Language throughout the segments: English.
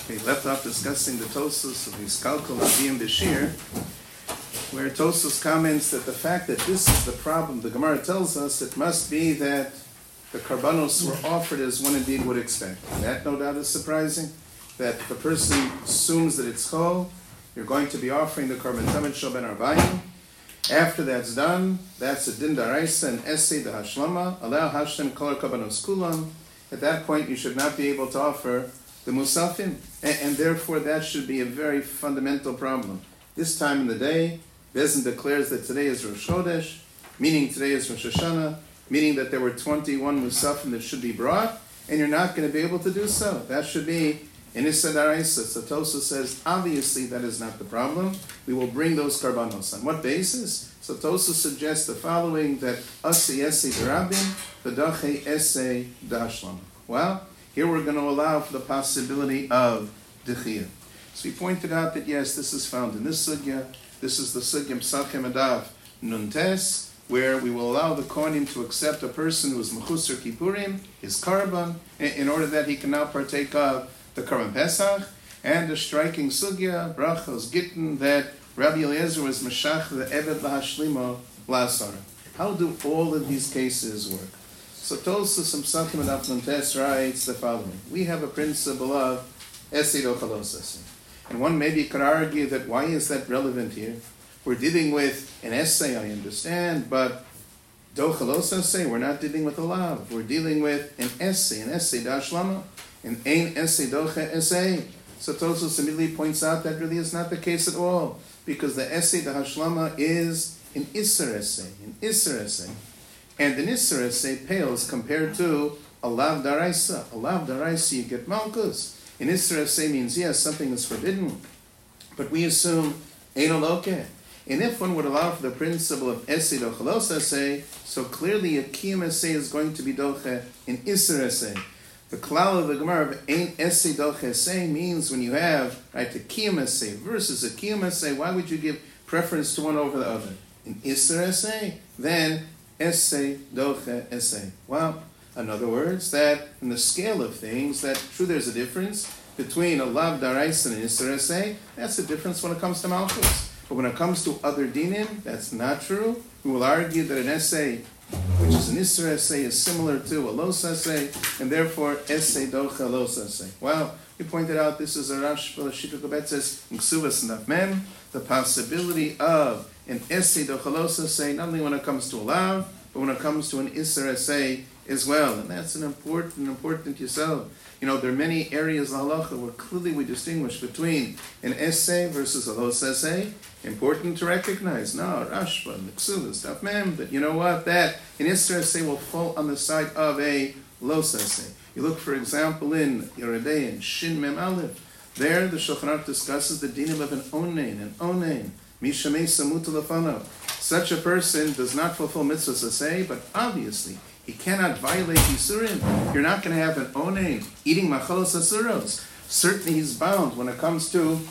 We left off discussing the Tosos of Yiskalkal Aviyim Bashir, where Tosos comments that the fact that this is the problem, the Gemara tells us it must be that the karbanos were offered as one indeed would expect. And that no doubt is surprising, that the person assumes that it's chol, you're going to be offering the karban tamid shel ben arbayim. After that's done, that's a din daraisa and essay de hashlama, allow hashem kol karbanos kulam. At that point, you should not be able to offer the musafim, and therefore that should be a very fundamental problem. This time in the day, Bezin declares that today is Rosh Chodesh, meaning today is Rosh Hashanah, meaning that there were 21 musafim that should be brought, and you're not going to be able to do so. That should be in Issa Daraisa. Tosa says, obviously that is not the problem. We will bring those karbanos. On what basis? So Tosa suggests the following, that Asi Esi Darabim, V'dache Ese Dashlam. Well, here we're going to allow for the possibility of Dechiyah. So we pointed out that yes, this is found in this sugya. This is the sugya Psachem Adav Nuntes, where we will allow the Kohanim to accept a person who is Mechusar Kippurim, his karban, in order that he can now partake of the Karban Pesach. And the striking sugya, Brachos Gittin, that Rabbi Eliezer was Meshach the Eved Lahashlima Lasar. How do all of these cases work? So Tosas Psachim Adav Nuntes writes the following. We have a principle of Esid Ochalosas. And one maybe could argue that why is that relevant here? We're dealing with an essay, I understand, but Dochalosas, we're not dealing with a lav. We're dealing with an essay Dashlama, an ein essay Docha essay. So Tosas immediately points out that really is not the case at all, because the essay, the Hashlama, is an Isser essay. And an Isser essay pales compared to a lav daraisa. A lav daraisa, you get malchus. An Isser essay means, yes, something is forbidden, but we assume ein oloke. And if one would allow for the principle of essay dochalos essay, so clearly a kiyum essay is going to be doche in Isser essay. The klal of the Gemara of ein essay doche essay means when you have right a kiyum essay versus a kiyum essay, why would you give preference to one over the other? In Isser essay, then essay doche essay. Well, in other words, that in the scale of things, that true there's a difference between a lav darais and an Isser essay. That's the difference when it comes to malchus. But when it comes to other dinim, that's not true. We will argue that an essay, which is an Isser essay, is similar to a los essay, and therefore essay docha los essay. Well, we pointed out this is a Rashba Shita Kobetzes in Ksuvas Naf Mem, the possibility of an essay docha los essay, not only when it comes to a lav, but when it comes to an Isser essay as well. And that's an important yisod. You know, there are many areas of halacha where clearly we distinguish between an essay versus a los essay. Important to recognize. No, Rashba, Niksuvas, Daf Mem, that you know what, that an Isser essay will fall on the side of a los essay. You look, for example, in Yeridei and Shin Mem Aleph. There, the Shulchan Aruch discusses the dinim of an onein. Mishamei samut lefanav. Such a person does not fulfill mitzvahs essay, but obviously he cannot violate Yisurim. You're not going to have an onein eating machalos asuros. Certainly he's bound when it comes to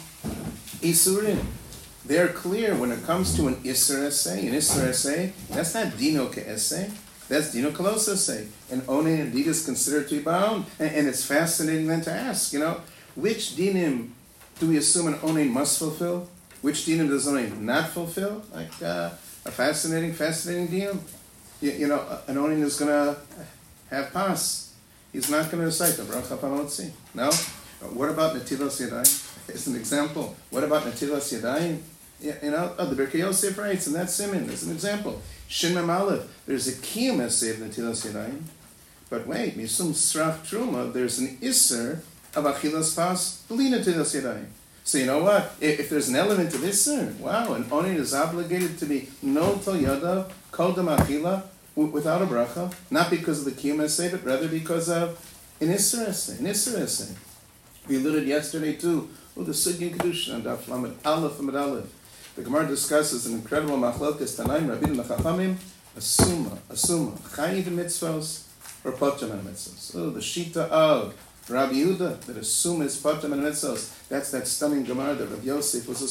Yisurim. They're clear when it comes to an Isser essay. An Isser essay, that's not Dino ke essay. That's Dino kalos essay. An onein indeed is considered to be bound. And it's fascinating then to ask, which dinim do we assume an onein must fulfill? Which dinim does onein not fulfill? Like a fascinating dinim. An onein is going to have pas. He's not going to recite the bracha palotzi. No? What about netilas yadayim? As an example. What about netilas yadayim? The Birkei Yosef writes, and that's Siman, as an example. Shin Mem Aleph, there's a kiyum essay of netilas yadayim. But wait, misum srach truma, there's an isser of achilas pas, b'li netilas yadayim. So you know what? If there's an element of isser, wow, an onin is obligated to be no tol yadav, kol dam achila, without a bracha, not because of the kiyum essay, but rather because of an isser essay. We alluded yesterday too, the Sugya Kedusha and Daf Lamed Aleph and Aleph. The Gemara discusses an incredible machlokes Tanaim Rabbeinu L'Chachamim, asuma, chayiv mitzvos or potem and mitzvos. So the shita of Rabbi Yehuda that asuma is potem and mitzvos. That's that stunning Gemara that Rabbi Yosef was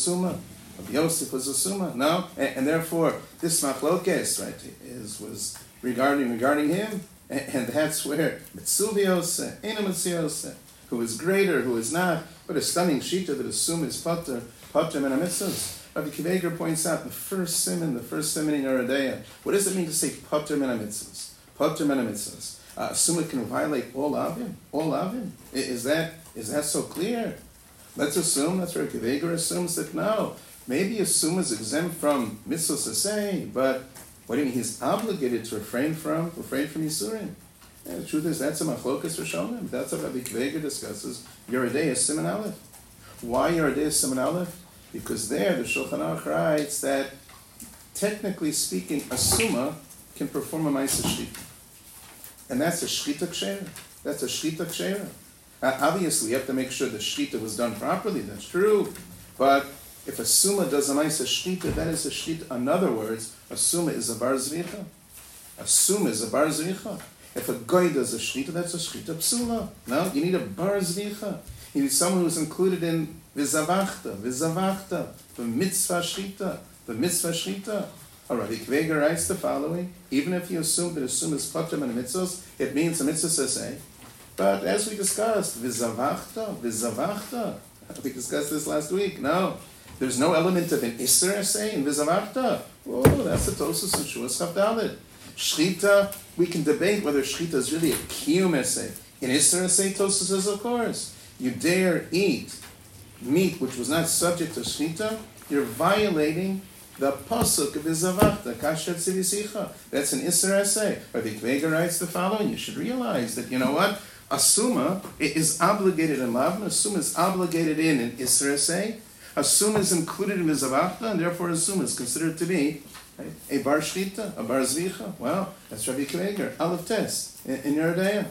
asuma. No, and therefore this machlokes was regarding him, and that's where mitzuvios, ena mitzios. who is greater, who is not. But a stunning shita that assume is pater min ha-mitzvos. Rabbi Akiva Eiger points out the first simon in Yeridea. What does it mean to say pater min ha-mitzvos? Pater min ha-mitzvos. Assume it can violate all avim? All avim? Is that so clear? Let's assume, that's Rabbi Akiva Eiger assumes that no. Maybe assume is exempt from mitzvos asay, but what do you mean? He's obligated to refrain from Yisurim. And the truth is, that's a machlokas Rishonim. That's what Rabbi Akiva Eiger discusses. Yeridea Siman Aleph. Why Yeridea Siman Aleph? Because there, the Shulchan Aruch writes that, technically speaking, a summa can perform a ma'aseh shchita. And that's a shchita kshera. That's a shchita kshera. Obviously, you have to make sure the shchita was done properly. That's true. But if a summa does a ma'aseh shchita, that is a shchita. In other words, a summa is a bar zvicha. A summa is a bar zvicha. If a goy does a shchita, that's a shchita psula. No, you need a bar zvicha. You need someone who's included in v'zavachta, the mitzvah shchita. All right, Akiva Eiger writes the following: even if you assume that assume is pater min mitzvos, it means a mitzvah saseh. But as we discussed, v'zavachta. We discussed this last week. No, there's no element of an iser essay in v'zavachta. Oh, that's the Tosfos and Shuas Chavdalid. Shchita, we can debate whether shchita is really a kiyum essay. In iser essay, Tosfos says, of course, you dare eat meat which was not subject to shchita, you're violating the pasuk of v'zavachta, kasher tzivisicha. That's an iser essay. Rabbi Akiva Eiger writes the following: you should realize that, you know what? A summa is obligated in lavna, a summa is obligated in an iser essay, a summa is included in v'zavachta, and therefore a summa is considered to be a bar shchita, a bar zvicha. Well, that's Rabbi Akiva Eiger, Aleph Tes, in Yeridea.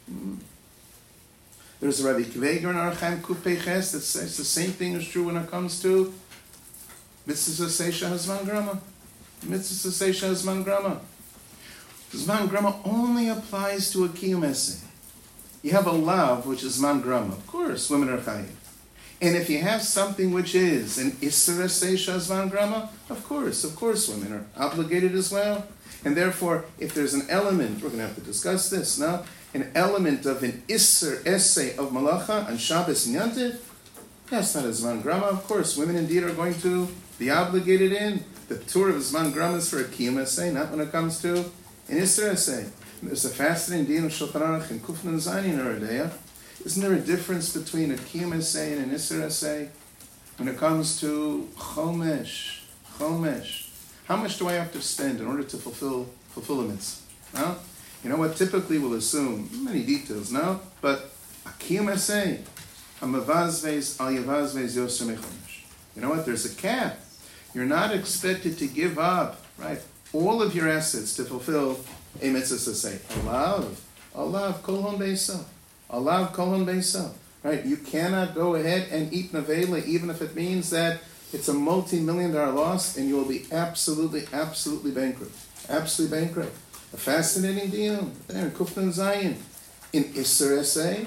There's a Rabbi Akiva Eiger in Orach Chaim Kuf Pei Ches that says the same thing is true when it comes to mitzvah seisha hazman grama. Mitzvah seisha hazman grama. Zman grama only applies to a kiyum essay. You have a lav, which is zman grama. Of course, women are chayim. And if you have something which is an isser seisha hazman grama, of course, women are obligated as well. And therefore, if there's an element, we're going to have to discuss this now, an element of an isser essay of malacha on Shabbos and Yantiv, that's not a zman grama. Of course, women indeed are going to be obligated in. The tour of zman grama is for a kiyum essay, not when it comes to an isser essay. There's a fascinating din of Shulchan Aruch and Kuf Nun Zayin in Yeridea. Isn't there a difference between a kiyum essay and an isser essay when it comes to chomesh? How much do I have to spend in order to fulfill a mitzvah? No? You know what? Typically we'll assume many details, no? But a kiyum essay, a mavazvez al yavazvez yoser mechomesh. You know what? There's a cap. You're not expected to give up, right, all of your assets to fulfill a mitzvah say. Alav kolon beisa. Alav kolon beisa. Right? You cannot go ahead and eat nevela even if it means that it's a multi-million-dollar loss and you will be absolutely bankrupt. Absolutely bankrupt. A fascinating deal. There in Kuf Nun Zayin. In Isser Essay,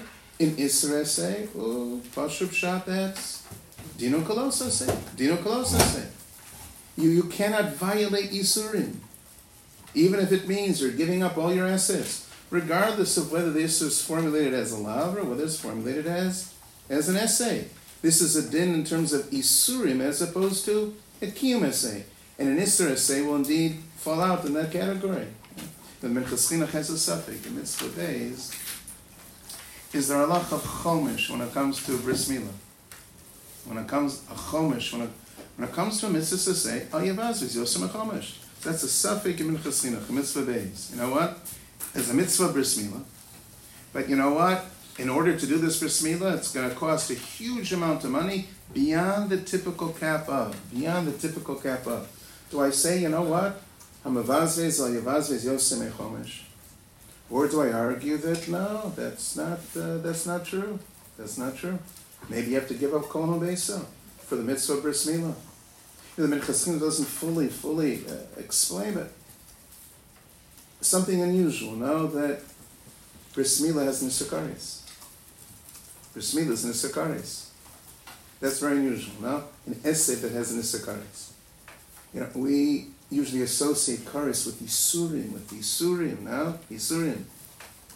Pashub Shat, that's Dino Kolosa say. You cannot violate Yisurim, even if it means you're giving up all your assets, regardless of whether the Isser is formulated as a lav or whether it's formulated as an essay. This is a din in terms of Isurim as opposed to a Kiyum essay. And an Isser essay will indeed fall out in that category. The Minchas Chinuch has a suffix in mitzvah days. Is there a halach of chomesh when it comes to bris milah? When it comes to a mitzvah say, al yavazviz yosem chomesh. That's a suffix in Minchas Chinuch, a mitzvah days. You know what? There's a mitzvah bris milah. But you know what? In order to do this bris milah, it's going to cost a huge amount of money beyond the typical cap of. Do I say, you know what? Hamavazvez al yavazvez yosem chomesh. Or do I argue that no, that's not true. That's not true. Maybe you have to give up kol beisa for the mitzvah bris milah. The Minchas Chinuch doesn't fully explain it. Something unusual, no? That bris milah has nisakaris. Bris milah is nisakaris. That's very unusual, no? An essay that has nisakaris. You know, we usually associate karis with Yisurim, no? Yisurim.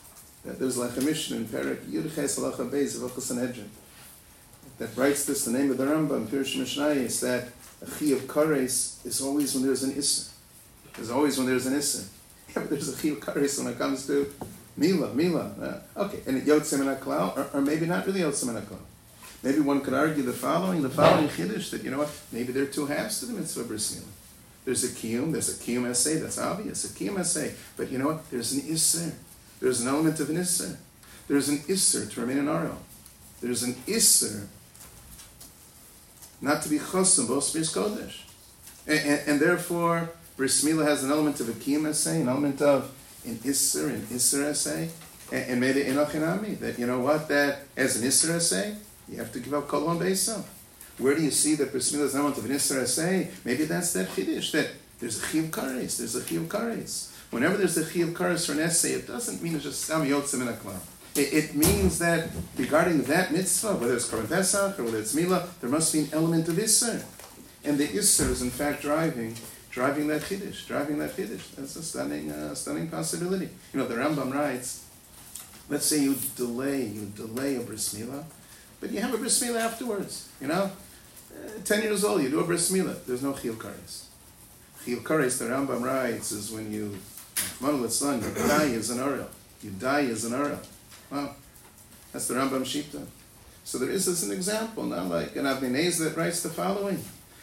There's like a mission in Perek Yud Ches Halacha Beis of Hilchos Sanhedrin that writes this. The name of the Rambam, Pirush Mishnayos, is that a chi of kares is always when there's an isser. There's always when there's an isser. Yeah, but there's a chi of kares when it comes to mila. Okay, and it yotzem in haklal, or maybe not really yotzem in haklal. Maybe one could argue the following chiddush, that, you know what, maybe there are two halves to the mitzvah bris milah. There's a kiyum essay, that's obvious, a kiyum essay. But you know what, there's an isser. There's an element of an isser. There's an isser to remain an aral. There's an isser not to be chosum bos bris kodesh. And therefore, bris milah has an element of a kiyum essay, an element of an isser essay, and maybe enochinami, that, you know what, that as an isser essay, you have to give up kol on beisav. Where do you see that bris milah is an element of an isser essay? Maybe that's that chiddush, that there's a chiyuv kares, there's a chiyuv kares. Whenever there's a chiyuv kares for an essay, it doesn't mean it's just sam yotzim in a klal. It means that regarding that mitzvah, whether it's korban pesach or whether it's milah, there must be an element of isser. And the isser is in fact driving that chiddush. That's a stunning possibility. You know, the Rambam writes, let's say you delay a bris milah, but you have a bris milah afterwards, you know? 10 years old, you do a bris milah, there's no chiyuv kares. Chiyuv kares, the Rambam writes, is when you die as an oral. You die as an oral. Well, that's the Rambam Shita. So there is as an example, now, like an Avnei Nezer that writes the following.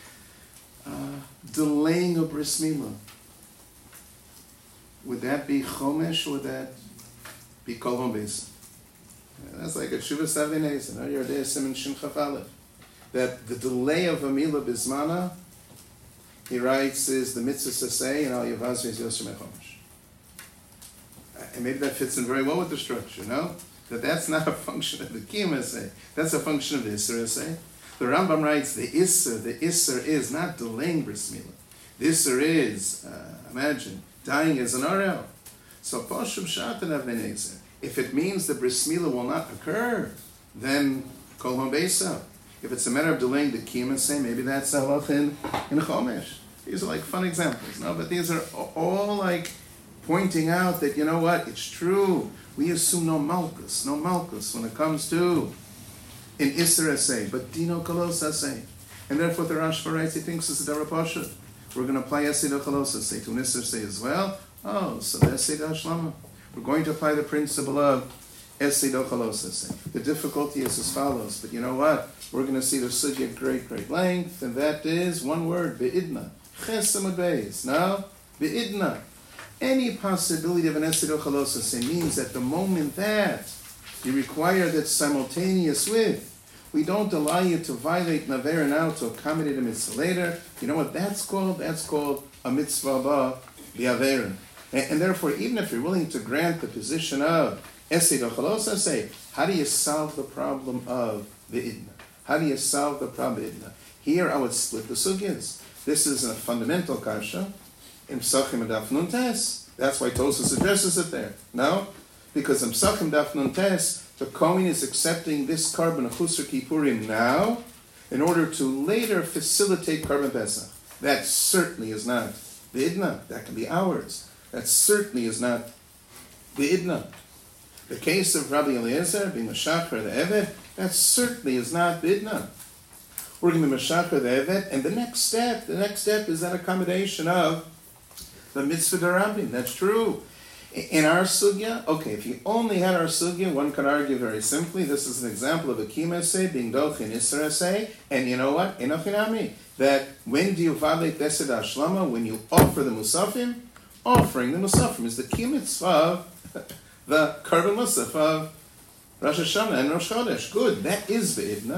Delaying a bris milah. Would that be chomesh, or would that be kol hom beis? That's like a Shuvas Avnei Nezer, no? Your day Siman Shin Chaf Aleph. That the delay of a milah bismana, he writes, is the mitzvah saseh and al yavazri is yosher mechomesh. And maybe that fits in very well with the structure, no? That's not a function of the kiyum essay. That's a function of the isser essay. The Rambam writes, the isser is not delaying bris milah. The isser is, imagine, dying as an arel. So, poshuv shatan avnei nezer. If it means the bris milah will not occur, then kol hom beisav. If it's a matter of delaying the kiyum essay, maybe that's halach in chomesh. These are like fun examples, no? But these are all like pointing out that, you know what, it's true. We assume no malchus when it comes to an isser essay, but dino kolos essay. And therefore the Rashba writes, he thinks it's a darapasha. We're going to apply essay to kolos essay to an isser essay as well. Oh, so the essay to Hashlama. We're going to apply the principle of essay to kolos essay. The difficulty is as follows, but you know what? We're going to see the sugya at great length, and that is one word, be'idna. Chesam beis. Now, be'idna. Any possibility of an essay to kolos essay means that the moment that you require that simultaneous with, we don't allow you to violate Naver now to accommodate a mitzvah later. You know what that's called? That's called a mitzvah ba bi'averin. And therefore, even if you're willing to grant the position of essay to kolos essay, how do you solve the problem of the idna? How do you solve the problem of idna? Here I would split the sugyas. This is a fundamental kasha in Psachim and Daf Nun Tes. That's why Tosfos addresses it there. No? Because in Psachim Daf Nun Tes, the Kohen is accepting this carbon of Chusar Kippurim now in order to later facilitate Karban Pesach. That certainly is not the idna. That can be ours. That certainly is not the idna. The case of Rabbi Eliezer being Mashachar the Evet, that certainly is not the idna. We're going to be Mashachar the Evet, and the next step is that accommodation of the mitzvah d'Rabim. That's true. In our sugya, okay, if you only had our sugya, one could argue very simply, this is an example of a kiyum essay being doch in isser essay, and you know what? Enochinami. That when do you violate Desed Hashlama? When you offer the musafim? Offering the musafim is the kiyum mitzvah of the Karban Musaf of Rosh Hashanah and Rosh Chodesh. Good. That is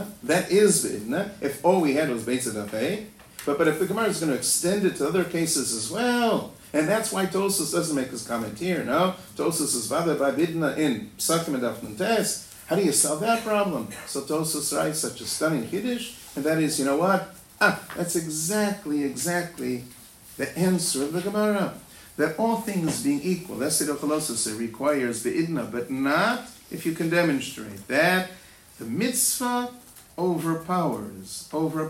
be'idna. If all we had was Beit Zedafei. But if the Gemara is going to extend it to other cases as well, and that's why Tosfos doesn't make his comment here, no? Tosfos is Vada Ba'idna in Psachim and Daf Nun Tes. How do you solve that problem? So Tosfos writes such a stunning Kiddush, and that is, you know what? That's exactly the answer of the Gemara. That all things being equal, Essay to Cholosos requires Be'idna, but not if you can demonstrate that the mitzvah overpowers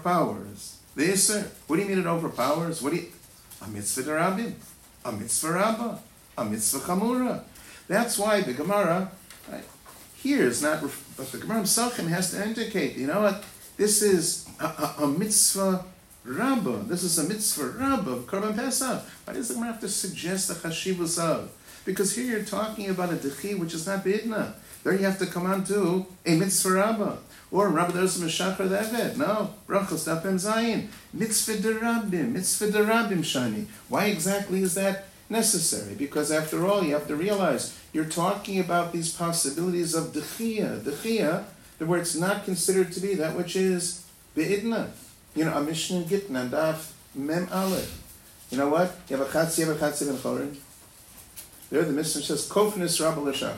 the Isser. What do you mean it overpowers? A mitzvah d'Rabim, a mitzvah Rabbah, a mitzvah Chamura. That's why the Gemara Right? Here is not, but the Gemara Pesachim has to indicate, you know what? This is a mitzvah rabbah. This is a mitzvah rabbah of Korban Pesach. Why does the Gemara have to suggest the chashivus of? Because here you're talking about a dechi which is not beidna. There you have to come on to a mitzvah rabbah. Or Rabbi Dosa Meshachar the Eved. No. Brachos Dapem Zayin. Mitzvah derabim. Mitzvah derabim shani. Why exactly is that necessary? Because after all, you have to realize you're talking about these possibilities of dechia. Dechia, where it's not considered to be that which is beidna. You know, a Mishnah in Gittin, Daf Mem Aleph. You know what? You have a chatzi ben chorin. There the Mishnah says, Kofnis Rabba L'Shachar.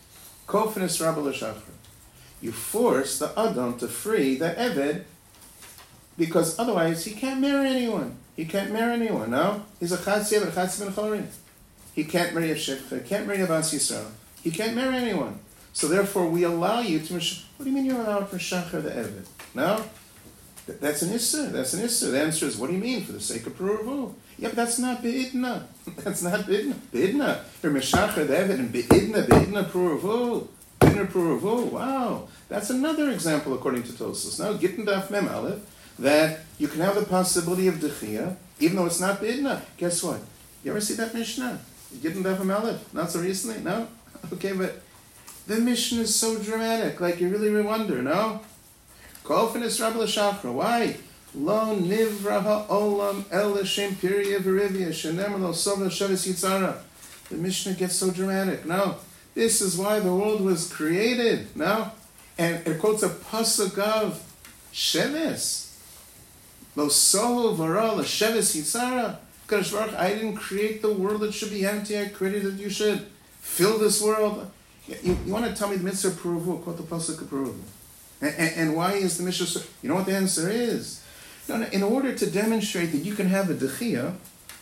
Kofnis Rabba L'Shachar. You force the Adam to free the Eved because otherwise he can't marry anyone. He can't marry anyone, no? He's a chatzi ben chorin. He can't marry a shekha. He can't marry a Bas Yisrael. He can't marry anyone. So therefore we allow you to... What do you mean you're allowed to Meshachar the Eved? No? That's an issur. That's an issur. The answer is, what do you mean? For the sake of Peruvu. Yeah, but that's not Be'idna. That's not Be'idna. Be'idna. You're Meshachar the Eved and Be'idna Peruvu. Be'idna Peruvu. Wow. That's another example according to Tosfos. Now, Gittin Daf Mem Aleph, that you can have the possibility of Dechia, even though it's not Be'idna. Guess what? You ever see that Mishnah? Gittin Daf Mem Aleph? Not so recently? No? Okay, but the Mishnah is so dramatic. Like, you really wonder, no? Kolfinis Rabbi L'Shachar. Why? Lo nivra ha'olam el l'shem pirya v'rivya shenemar lo sovna sheves yitzara. The Mishnah gets so dramatic. No. This is why the world was created. No. And it quotes a pasuk of sheves. Lo soho v'ra l'sheves yitzara. Kadosh Baruch, I didn't create the world that should be empty. I created that you should fill this world. You want to tell me the mitzvah Peruvu? Quote the pasuk of Peruvu. And why is the Mishnah so... You know what the answer is? No, in order to demonstrate that you can have a dechia,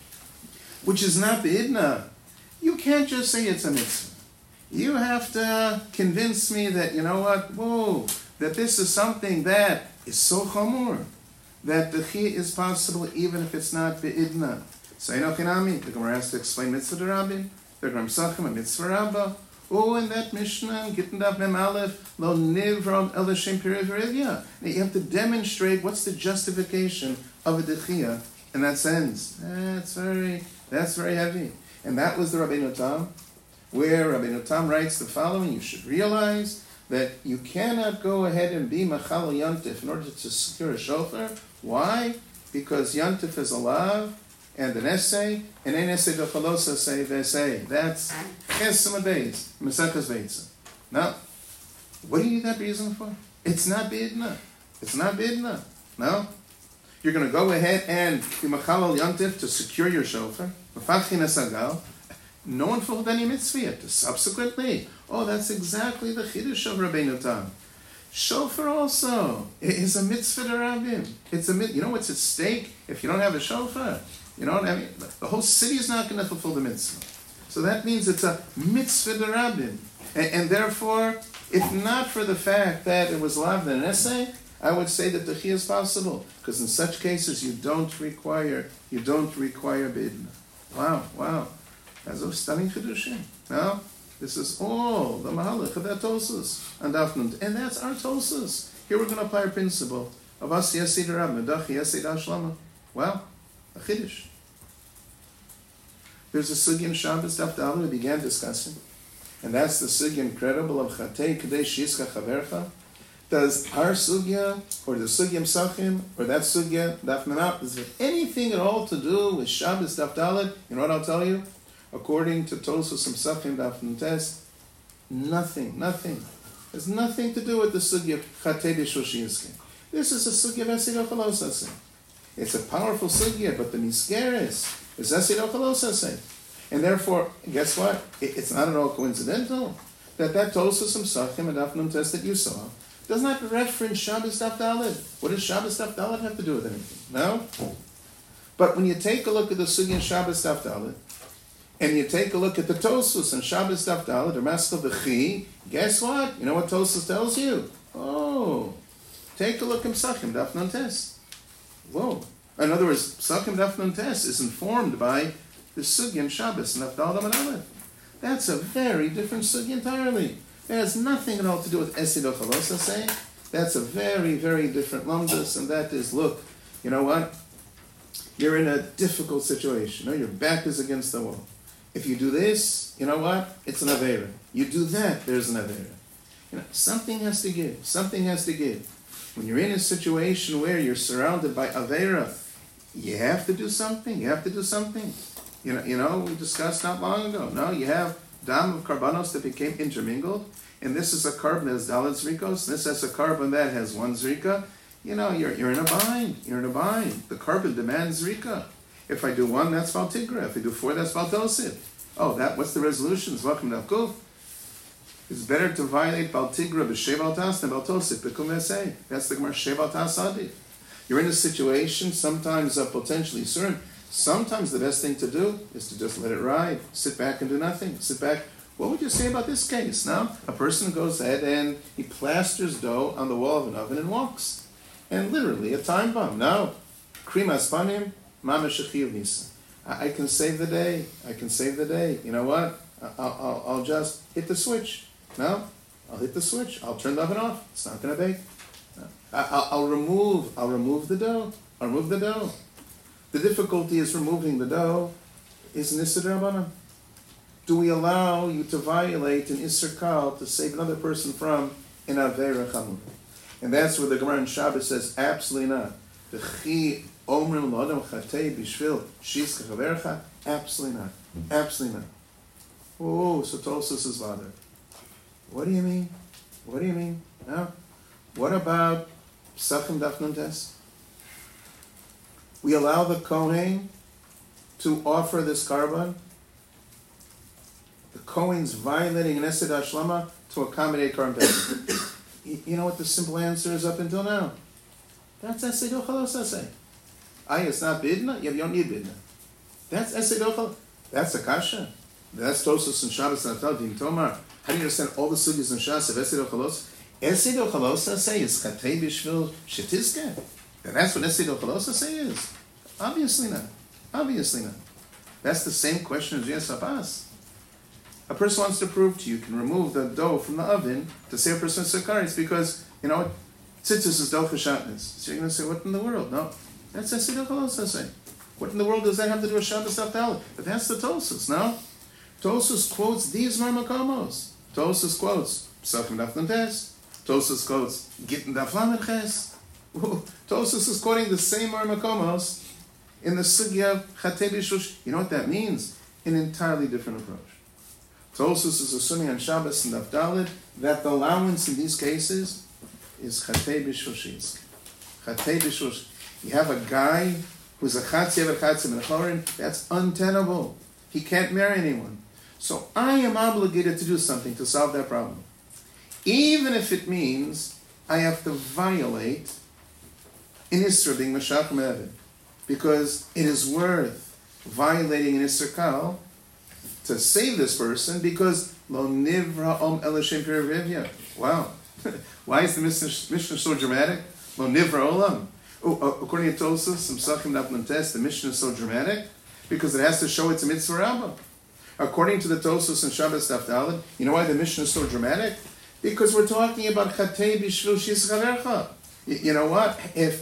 which is not be'idna, you can't just say it's a mitzvah. You have to convince me that, you know what, that this is something that is so chamur, that dechia is possible even if it's not be'idna. So, the Gemara has to explain mitzvah derabim, the Gemara Pesachim, a mitzvah rabbah. In that Mishnah, Gittin Daf Mem Aleph, Lo Nivra El L'Shem Pirya V'Rivya. You have to demonstrate what's the justification of a dechia in that sense. That's very heavy. And that was the Rabbeinu Tam, where Rabbeinu Tam writes the following: you should realize that you cannot go ahead and be Machal Yantif in order to secure a shofar. Why? Because Yantif is a lav, and an essay, and an essay to Chalosa say v'essay. That's Chesem Beis, Mesachas Beitza. Now, what do you need that reason for? It's not Beidna. It's not Beidna. No? You're going to go ahead and be Machalal Yantif to secure your shofar, Mefachin Esagal. No one fulfilled any mitzvah yet. Subsequently, that's exactly the Chiddush of Rabbeinu Tam. Shofar also is a mitzvah derabim. It's a you know what's at stake if you don't have a shofar? You know what I mean? The whole city is not going to fulfill the mitzvah. So that means it's a mitzvah derabim. And therefore, if not for the fact that it was lav than an essay, I would say that the chi is possible. Because in such cases, you don't require bidna. Wow. That's a stunning fiducian. Now, this is all the mahalach of that Tosfos. And that's our Tosfos. Here we're going to apply our principle of Asi Yesi Derab, Medachi Yesi Dashlama. Well, a chiddush. There's a sugya in Shabbos Daf Daled we began discussing, and that's the sugya incredible of Chatei Kadesh Yischa Chavercha. Does our sugya, or the sugya Pesachim, or that sugya Daf Menat, is there anything at all to do with Shabbos Daf Daled? You know what I'll tell you? According to Tosfos Pesachim Daf Nutes, nothing. There's nothing to do with the sugya Chatei B'Shoshinsky. This is a sugya of Esid Ochalosaseh. It's a powerful sugya, but the misgeres is Esid Ochalosaseh. And therefore, guess what? It's not at all coincidental that Tosfos Pesachim and Daf Nutes that you saw does not reference Shabbos Daf Daled. What does Shabbos Daf Daled have to do with anything? No? But when you take a look at the sugya in Shabbos Daf Daled, and you take a look at the Tosfos and Shabbos Daf Daled, or Maskal V'chi, guess what? You know what Tosfos tells you? Take a look at Pesachim Daf Nutes. Whoa. In other words, Pesachim Daf Nutes is informed by the sugya in Shabbos and Daf Daled Amud Aleph. That's a very different sugya entirely. It has nothing at all to do with Esid Ochalos Aseh. That's a very, very different lumdus, and that is, look, you know what? You're in a difficult situation. You know, your back is against the wall. If you do this, you know what? It's an Aveira. You do that, there's an Aveira. You know, something has to give. Something has to give. When you're in a situation where you're surrounded by Aveira, you have to do something. You have to do something. You know, we discussed not long ago. No, you have dam of karbanos that became intermingled, and this is a carbon that has daled zrikos, this has a carbon that has one zrika. You know, you're in a bind. You're in a bind. The carbon demands zrika. If I do one, that's Baltigra. If I do four, that's Baltosif. Oh, what's the resolution? Zvachim Navkuf. It's better to violate Baltigra b'Shevaltas than Baltosif b'Kum Esei. That's the Gemara Shevaltas Adif. You're in a situation, sometimes potentially certain. Sometimes the best thing to do is to just let it ride. Sit back and do nothing. Sit back. What would you say about this case? Now, a person goes ahead and he plasters dough on the wall of an oven and walks. And literally a time bomb. Now, krimas panim, mama shechiv nisa. I can save the day. I can save the day. You know what? I'll just hit the switch. No, I'll hit the switch. I'll turn the oven off. It's not going to bake. I'll remove the dough. I'll remove the dough. The difficulty is removing the dough is an Isser Rabbanan. Do we allow you to violate an Isser Kal to save another person from an Aveira Chamur? And that's where the Gemara in Shabbos says, absolutely not. Absolutely not. Absolutely not. Oh, so Tosfos is bothered. What do you mean? What do you mean? No? What about Psachim Daf Nun Tes? We allow the Kohen to offer this carbon. The Kohen's violating an Esed Hashlama to accommodate carbon. You know what the simple answer is up until now? That's Esed Ochalos Aseh. It's not Bidna? Yeah, you don't need Bidna. That's Esed Ochalos. That's a Kasha. That's Tosfos and Shabbos and Atal Din Tomar. How do you understand all the sugyas and Shas of Esed Ochalos? Esed Ochalos Aseh is Chatei Bishvil Shetizke. And that's what Esed Ochalos Aseh is. Obviously not. Obviously not. That's the same question as Yes Abbas. A person wants to prove to you can remove the dough from the oven to say a person is Sakaris because, you know what, Tzitzis is dough for Shatnez. So you're going to say, what in the world? No, that's Esed Ochalos Aseh. What in the world does that have to do with Shabbos Avdallah? But that's the Tosfos, no? Tosfos quotes these Marmakomos. Tosfos quotes Psachim Daf Nun Tes. Tosfos quotes Gittin Daf Lamed Ches. Tosfos is quoting the same Marmakomos in the Sugya of Chatei B'Shush. You know what that means? An entirely different approach. Tosfos is assuming on Shabbos and Daf Daled that the allowance in these cases is Chatei B'Shush. Chatei B'Shush. You have a guy who's a Chatzev and Chorin, that's untenable. He can't marry anyone. So I am obligated to do something to solve that problem. Even if it means I have to violate an Isser being Mashach Me'eved. Because it is worth violating an Isser Kal to save this person because Lo Nivra Om Elashem Perivivya. Wow. Why is the Mishnah so dramatic? Lo Nivra Olam. According to Tosfos and Psachim Daf Nun Tes, the Mishnah is so dramatic because it has to show it's a mitzvah rabbah. According to the Tosfos and Shabbos Daf Daled, you know why the Mishnah is so dramatic? Because we're talking about Chatei B'Shvil Shis Chavercha. You know what?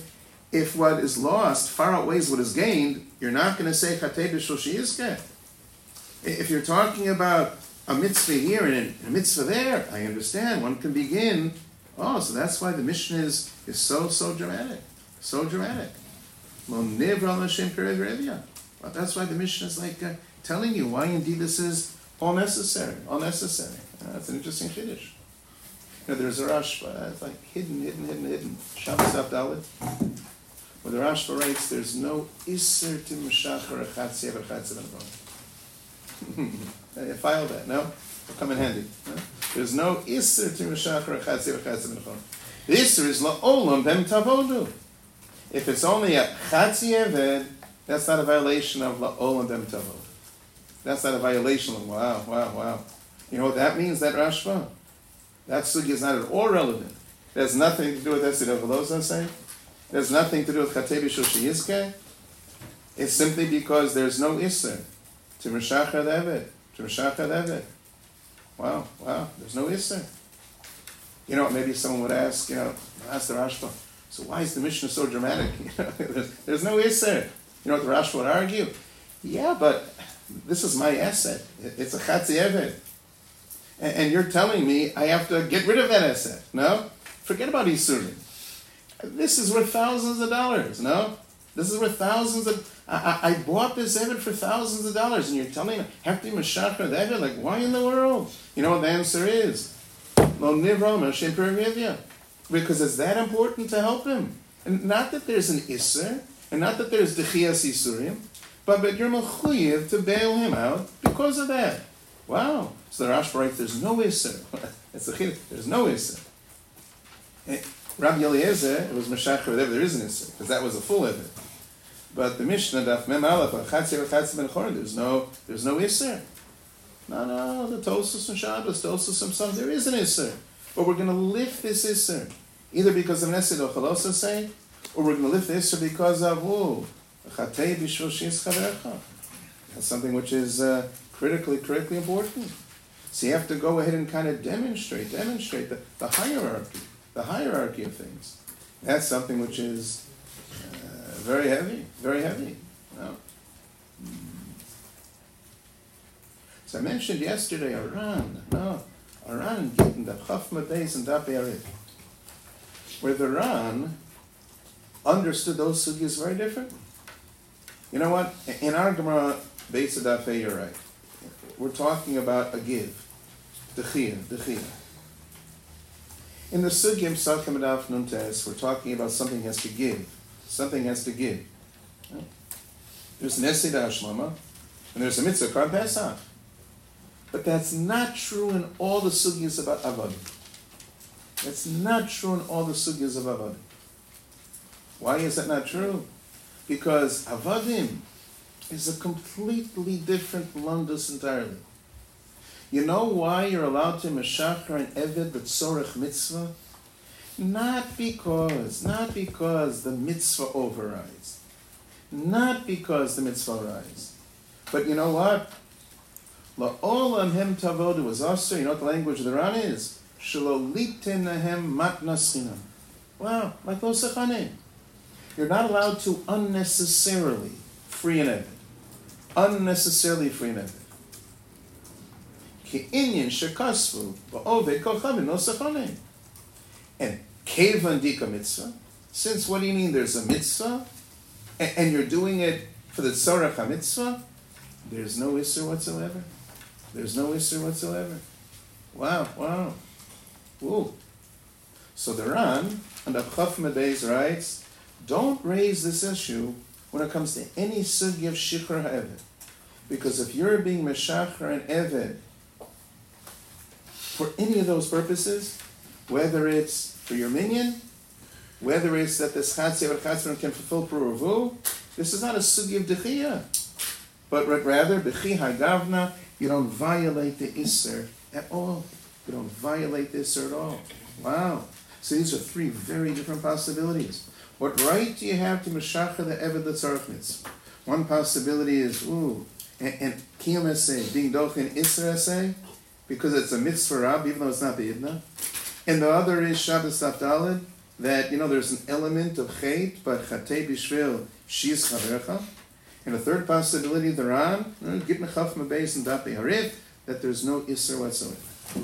If what is lost far outweighs what is gained, you're not going to say Chatei B'Shvil Shiyizkeh. If you're talking about a mitzvah here and a mitzvah there, I understand. One can begin. Oh, so that's why the Mishnah is so dramatic. So dramatic. Lo Nivra L'Shem Perei V'Revia. But that's why the Mishnah is like telling you why indeed this is all necessary. All necessary. That's an interesting chiddush. You know, there's a Rashba. It's like hidden. Shabbos Daf Daled. Where the Rashba writes, there's no Isser to Meshachar a Chatzev or Chatzev and file that, no? It'll come in handy. No? There's no Isser to Meshachar a Chatzev or Chatzev and the Isser is La'olam Bem Tavodu. If it's only a Chatzev, that's not a violation of La'olam Bem Tavodu. That's not a violation of, wow. You know what that means, that Rashba? That sugya is not at all relevant. It has nothing to do with Esed Ochalos Aseh. There's nothing to do with Chatei B'Shvil Sheyizkeh. It's simply because there's no Isser to Meshachar the Eved. Wow. There's no Isser. Maybe someone would ask, ask the Rashba, so why is the Mishnah so dramatic? There's no Isser. You know what the Rashba would argue? Yeah, but this is my asset. It's a Chatzi Eved. And you're telling me I have to get rid of that asset. No? Forget about Isurim. This is worth thousands of dollars. No? This is worth thousands of... I bought this Eved for thousands of dollars, and you're telling me I have to be Meshachar the Eved? Like, why in the world? You know what the answer is? Lo nivra Moshe Perivya. Because it's that important to help him. And not that there's an Isser, and not that there's Dechias Isurim, but you're mechuyev to bail him out because of that. Wow. So the Rashba writes, there's no Isser. It's a chiddush. There's no Isser. Rabbi Eliezer, it was Meshachar whatever there is an Isser, because that was a full Eved. But the Mishnah, Daf Mem Aleph, Ben Chorin, there's no Isser. No, the Tosos and Shabbos, Tosos and some, there is an Isser. But we're going to lift this Isser, either because of Nesid or Chalosa say, or we're going to lift the Isser because of, that's something which is critically important. So you have to go ahead and kind of demonstrate the hierarchy of things. That's something which is very heavy. No. So I mentioned yesterday Aran and Gittin, the Chafma Beis and Daf Be'arid, where the Ran understood those sugyas very differently. You know what? In our Gemara, Beis Daf Be'arid, you're right. We're talking about a give, Dechiyah. In the Sugim Psachim Daf Nuntes, we're talking about something has to give. There's Nesid Hashlama, and there's a Mitzvah Kar Pesach. But that's not true in all the sugyas about Avadim. That's not true in all the sugyas of Avadim. Why is that not true? Because Avadim is a completely different landus entirely. You know why you're allowed to meshachar an Eved b'tzorech mitzvah? Not because the mitzvah overrides. Not because the mitzvah overrides. But you know what? La'olam hem tavodu was also, you know what the language of the Ran is? Shelo litenahem matnas chinam. Wow, like those sechanim. You're not allowed to unnecessarily free an Eved. Unnecessarily free an Eved. Ki inyan shekasvu ba'oved kochavim no sechanim. And kevan dika mitzvah. Since what do you mean there's a mitzvah? And you're doing it for the tzorach ha-mitzvah? There's no Isser whatsoever. Wow. Whoa. So the Ran, and the Chafma Beis writes, don't raise this issue when it comes to any sugi of Shikhr HaEved. Because if you're being Meshachar and Eved for any of those purposes, whether it's for your minion, whether it's that the Chatzi or Chatzman can fulfill Pruruvu, this is not a sugi of Dechiyah. But rather, B'chi HaGavna, you don't violate the Isser at all. Wow. So these are three very different possibilities. What right do you have to Meshachar the Eved L'tzarech Mitzvah? One possibility is, and Kiyam Esei, being Dochin Isser Esei, because it's a Mitzvah Rab, even though it's not the Idna. And the other is Shabbos Daf Daled, that, there's an element of Chet, but Chatei Bishvil Shiz Chavercha. And the third possibility, the Ran, Git Mechaf Mabeis and Daf Be'arid, that there's no Isser whatsoever.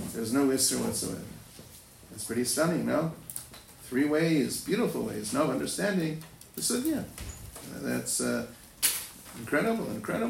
That's pretty stunning, no? 3 ways, beautiful ways, no, understanding the Sugya. That's incredible.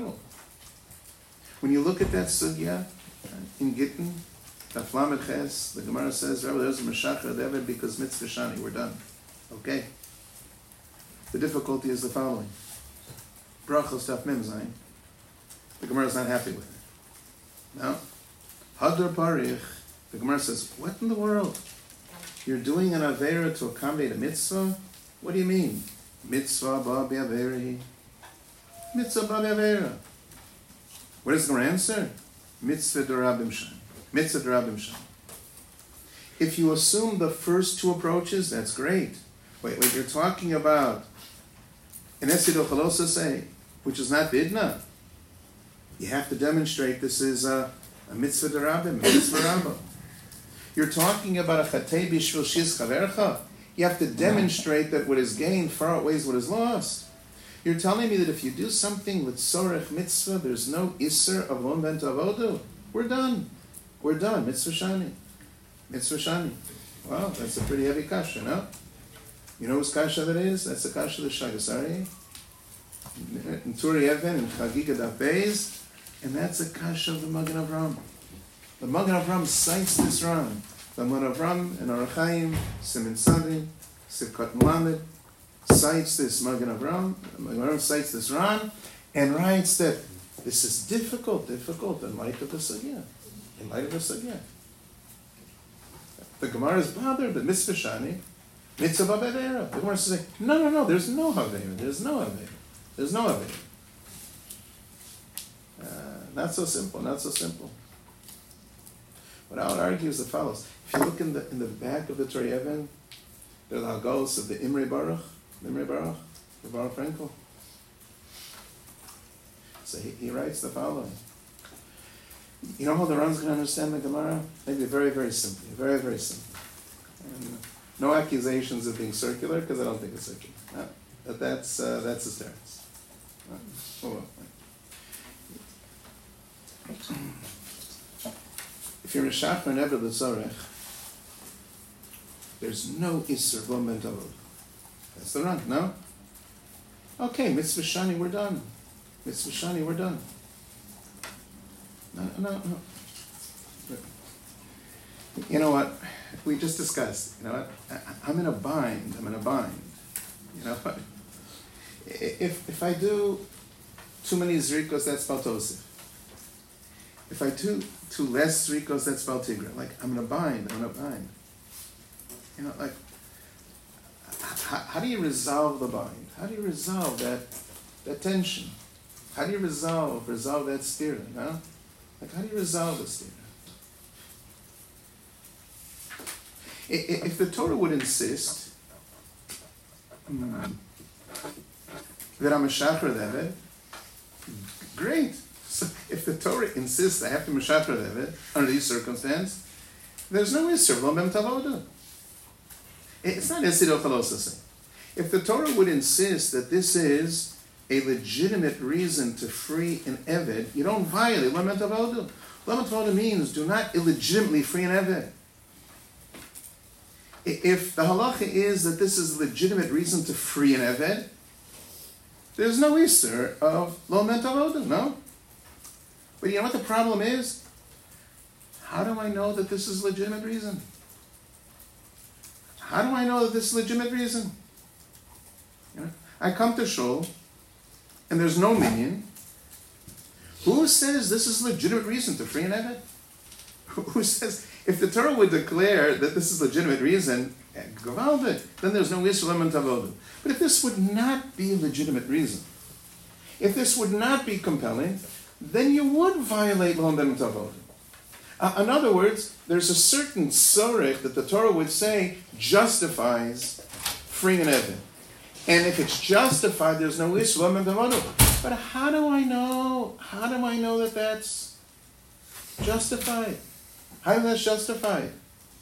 When you look at that Sugya in Gittin, Daf Lamed Ches, the Gemara says, Rabbi, there's a Meshachar Eved because Mitzvah Shani, we're done. Okay. The difficulty is the following. Brachos Daf Mem Zayin. The Gemara is not happy with it. Now, Hadar Parich, the Gemara says, what in the world? You're doing an Avera to accommodate a mitzvah? What do you mean? Mitzvah ba be'averi. Mitzvah ba be'avera. What is the answer? Mitzvah d'Rabim Shan. If you assume the first 2 approaches, that's great. Wait, you're talking about an Esid o Chalosa say, which is not Bidna. You have to demonstrate this is a Mitzvah d'Rabim, Mitzvah Rabbah. You're talking about a chatei bishvil shis chavercha. You have to demonstrate that what is gained far outweighs what is lost. You're telling me that if you do something with sorech mitzvah, there's no iser of lon ben tavodu. We're done. We're done. Mitzvah shani. Mitzvah shani. Wow, that's a pretty heavy kasha, no? You know whose kasha that is? That's the kasha of the Shagasari. In Turi Even, in Chagiga Daf Beis, and that's a kasha of the Magen Avram. The Magen Avram cites this Ran. The Magen Avram and Orach Chaim, Simin Sadi, Sivkat Melamed, cites this Magen Avram. Magen Avram cites this Ran, and writes that this is difficult in light of the Sugya. In light of the Sugya. The Gemara is bothered, but Mitzvah Shani, Mitzvah Bavera. The Gemara says, no, there's no Havera. There's no Havera. There's no Havera. Not so simple. What I would argue is the follows. If you look in the back of the Torah Even, there are the Haggalos of the Imre Baruch, the Baruch Frankel. So he writes the following. You know how the Ran's going to understand the Gemara? Maybe very, very simply. Very, very simply. And no accusations of being circular, because I don't think it's circular. No, but that's his terms. If you're a Shachar Never L'Tzorech, there's no Isser Lo Ben Tavod. That's the rank, no? Okay, Mitzvah Shani, we're done. No. You know what? We just discussed. You know what? I'm in a bind. You know what? If I do too many zrikos, that's Baltosif. If I do too less zrikos, that's Baltigra. Like, I'm in a bind. You know, like, how do you resolve the bind? How do you resolve that tension? How do you resolve that steering, huh? Like, how do you resolve this steering? If the Torah would insist that I'm a Shachar Deved, great. So if the Torah insists I have to be a Shachar Deved under these circumstances, there's no Isser Lo Ben Tavoda. It's not Esid Ochalosase. If the Torah would insist that this is a legitimate reason to free an Eved, you don't violate Lo Ben Tavoda. Lo Ben Tavoda means do not illegitimately free an Eved. If the halacha is that this is a legitimate reason to free an Eved, there's no Isser of Lo Ben Tavoda, no? But you know what the problem is? How do I know that this is a legitimate reason? How do I know that this is a legitimate reason? You know, I come to shul, and there's no minyan. Who says this is a legitimate reason to free an Eved? Who says, if the Torah would declare that this is a legitimate reason, then there's no Isser Lo Ben Tavoda. But if this would not be a legitimate reason, if this would not be compelling, then you would violate Lo Ben Tavoda. In other words, there's a certain tzorech that the Torah would say justifies freeing an Eved. And if it's justified, there's no Isser Lo Ben Tavoda. But how do I know that that's justified? How is that justified?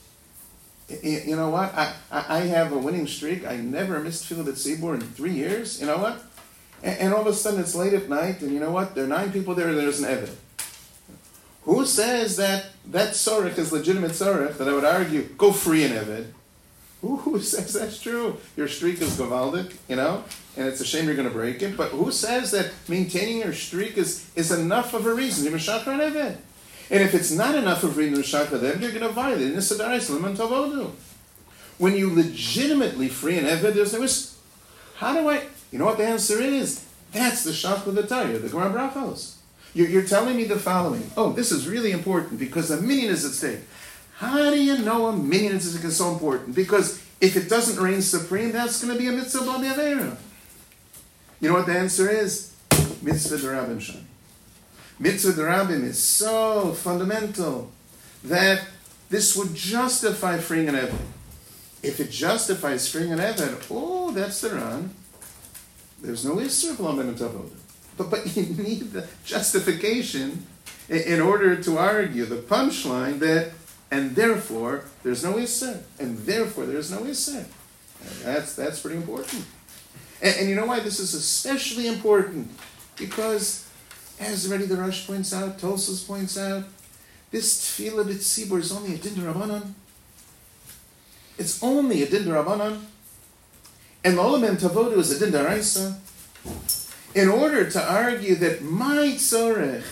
You know what? I have a winning streak. I never missed Tefillah Tzibur in 3 years. You know what? And all of a sudden it's late at night, and you know what? There are 9 people there, and there's an Eved. Who says that tzorech is legitimate tzorech, that I would argue, go free an Eved? Who says that's true? Your streak is gavaldic, you know, and it's a shame you're going to break it, but who says that maintaining your streak is enough of a reason? You're a Shachar an Eved. And if it's not enough of reading the Shachar Eved, you're going to violate Nisadaris Lo Ben Tavoda. When you legitimately free an Eved, there's no... How do I... You know what the answer is? That's the Shachar of the Torah, the Gemara Brachos. You're telling me the following. Oh, this is really important because a minyan is at stake. How do you know a minyan is so important? Because if it doesn't reign supreme, that's going to be a mitzvah b'avera. You know what the answer is? Mitzvah d'Rabim Shani. Mitzvah d'Rabim is so fundamental that this would justify freeing an Eved. If it justifies freeing an Eved, oh, that's the Ran. There's no Isser of Lo Ben Tavoda. But you need the justification in order to argue the punchline that and therefore there's no Isser, and therefore there's no Isser. That's pretty important. And you know why this is especially important? Because, as already the Rosh points out, Tosfos points out, this Tefillah B'tzibur is only a din d'Rabbanan. It's only a din d'Rabbanan. And the Olam Tavodu is a din d'Oraisa. In order to argue that my tzorech